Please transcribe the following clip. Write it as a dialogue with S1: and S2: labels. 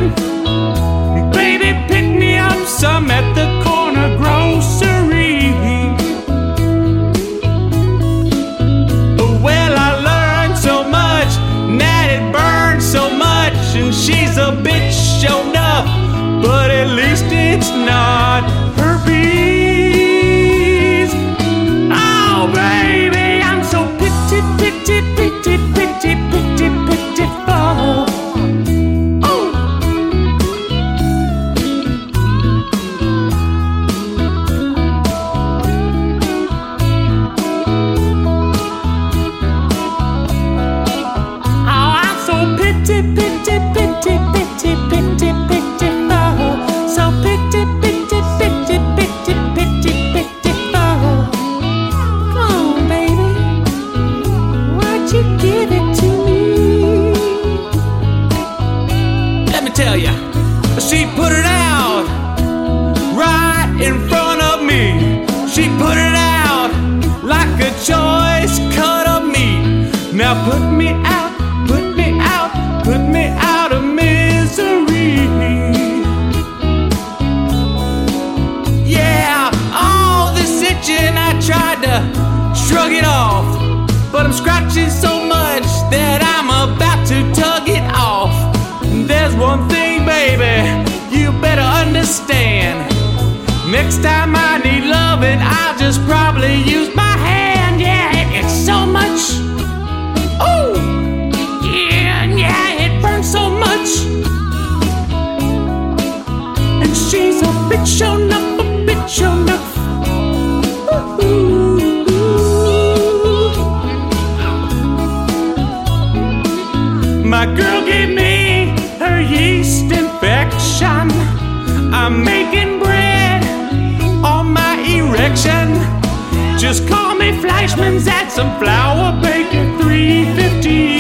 S1: Baby, pick me up some at the corner grocery. Well, I learned so much, that it burns so much, and she's a bitch, sure enough, but at least it's not herpes. Oh, baby, I'm so pitiful. She put it out right in front of me. She put it out like a choice cut of meat. Now put me out, put me out, put me out of misery. Yeah, all this itching, I tried to shrug it off, but I'm scratching so much that I'm about to tug it off. There's one thing, baby, you better understand. Next time I need loving, I'll just probably use my hand. Yeah, it's so much. Oh, yeah, it burns so much. And she's a bitch enough, a bitch enough. My girl gave me her yeast infection. I'm making bread on my erection. Just call me Fleischmann's, add some flour, bake it 350.